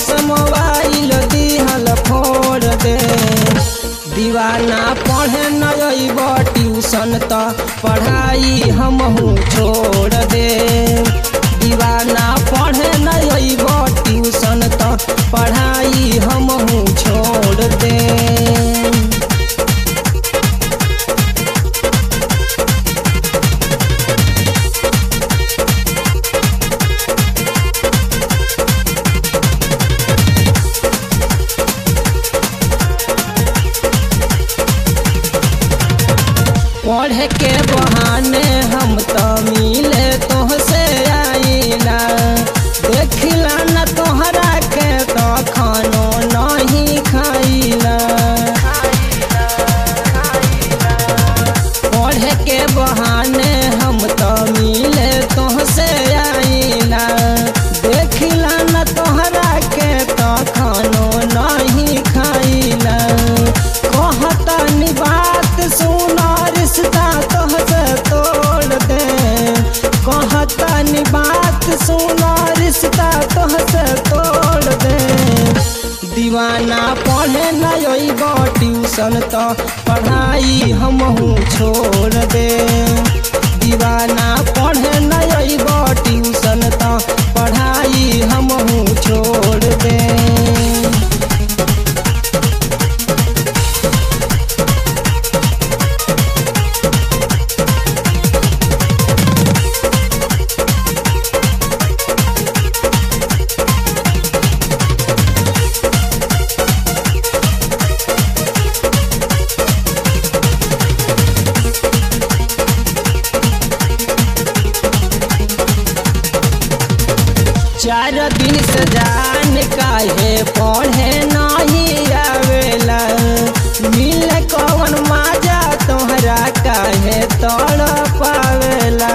बस mobile दिहल फोड़ दे। दीवाना पढ़े न अइब ट्यूशन त पढ़ाई हमहू छोड़ दे। दीवाना पढ़े न अइब ट्यूशन त पढ़ाई हमहू छोड़ दे। पढ़े के बहाने हम तो मिले तोहसे आईला, देखिला न तोहरा के तो खानो नहीं खाईला। पढ़े के बहाने हम तो मिले तोहसे आईला, देखिला न तोहरा के तो खानो नहीं खाईला। कहतनी बात सुना रिश्ता तोहसे तोड़ दे। कहतनी बात सुना रिश्ता तोहसे तोड़ दे। दीवाना पढ़े न अइब ट्यूशन त पढ़ाई हमहू छोड़ दे। दीवाना पढ़े न अइब ट्यूशन त पढ़ाई हमहू छोड़ दे। चार दिन से जान काहे पढ़े नहीं आवेला, मिले कौन मजा तोहरा काहे तड़पावेला।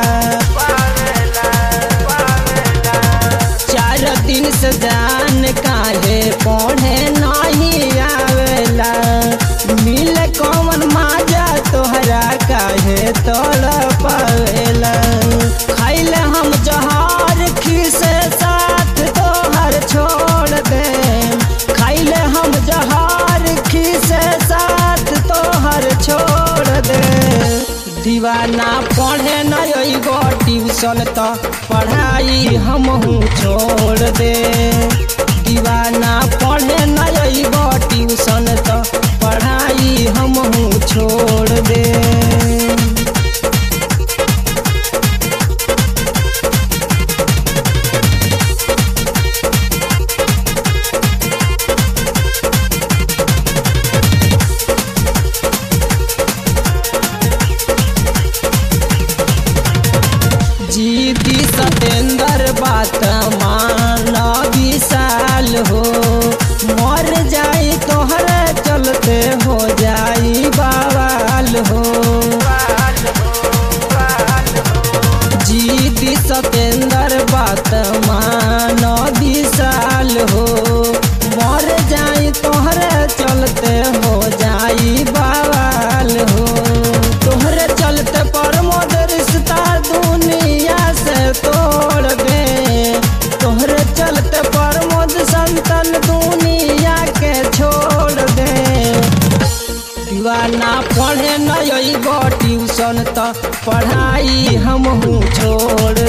चार दिन से जान काहे पढ़े नहीं आवेला, मिले कौन मजा तोहरा काहे तड़पावेला। खाइले हम जहर खीसे साथ तोहर छोड़ दे। खाइले हम जहर खीसे साथ तोहर छोड़ दे। दीवाना पढ़े न अइब ट्यूशन त पढ़ाई हमहू छोड़ दे। दीवाना पढ़े न अइब ट्यूशन त पढ़ाई हमहू छोड़ दे। जीती सतेंद्र बात मान विशाल हो, मर जाई तोहरे चलते हो जाई बवाल हो। जीती सतेंद्र बात मान विशाल हो, मर जाई तोहरे चलते हो जाई बवाल हो। तोहरे चलते प्रमोद रिश्ता दुनिया से तोड़ दे। तोहरे चलते प्रमोद संतन दुनिया के छोड़ दे। दीवाना पढ़े न अइब ट्यूशन त पढ़ाई हमहू छोड़